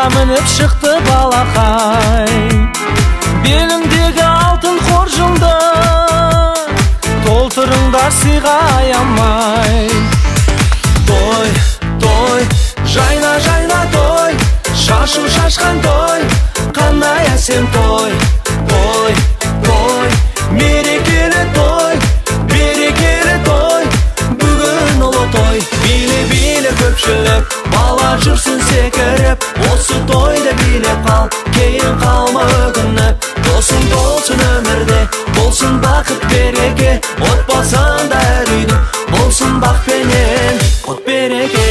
мініп шықты балақай. Беліңдегі алтын қоржынды толтырыңдар сыйға аямай. Той, той, жайна, жайна той, шашу шашқан той, қандай әсем той. Той, той, мерекелі той, берекелі той, бүгін ұлы той. Биле-биле көпшілік, бала жүрсін секіріп, осы тойды билеп қал, кейін қалма өкініп. Досың болсын өмірде, болсын бақыт береке, отбасында әр үйдің, болсын бақ пенен құт береке.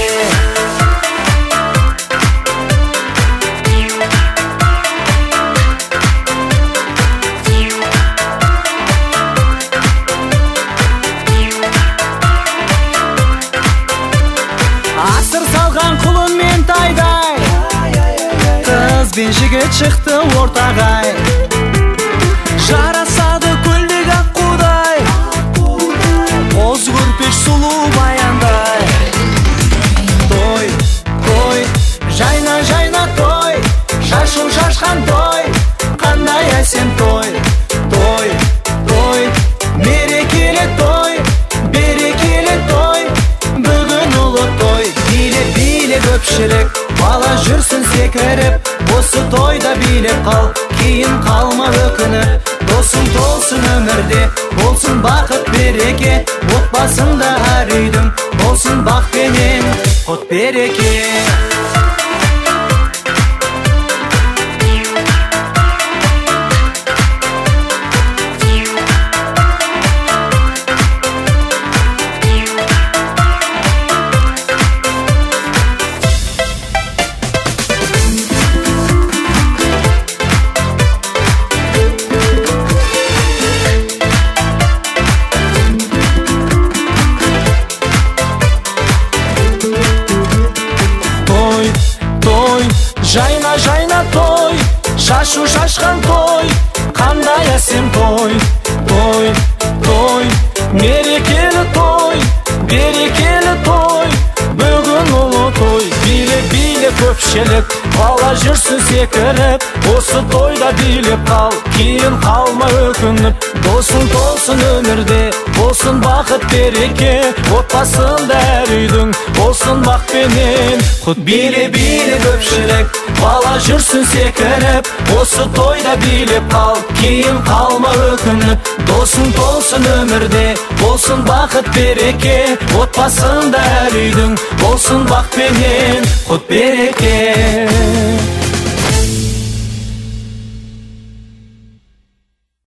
Асыр салған құлын мен тайдай, қыз бен жігіт шықты ортағай. Жарасады көлдегі аққудай, қоз көрпеш сұлу баяндай. Той, той, жайна, жайна той, шашу шашқан той, қандай әсем той. Той, той, мерекелі той, берекелі той, бүгін ұлы той. Биле-биле көпшілік, бала жүрсін секіріп, осы тойда билеп қал, кейін қалма өкініп. Досың толсын өмірде, болсын бақыт береке, отбасында әр үйдің, болсын бақ пенен құт береке. Жайна, жайна той, шашу шашқан той, қандай әсем той. Той, той, мерекелі той, берекелі той, бүгін ұлы той. Биле-биле көпшілік, бала жүрсін секіріп, осы тойда билеп қал, кейін қалма өкініп. Досың толсын өмірде, болсын бақыт береке, отбасында әр үйдің, болсын бақ пенен құт. Биле-биле көпшілік, бала жүрсін секіріп, осы тойда билеп қал, кейін қалма өкініп. Досың толсын өмірде, болсын бақыт береке, отбасында әр үйдің, болсын бақ пенен құт береке.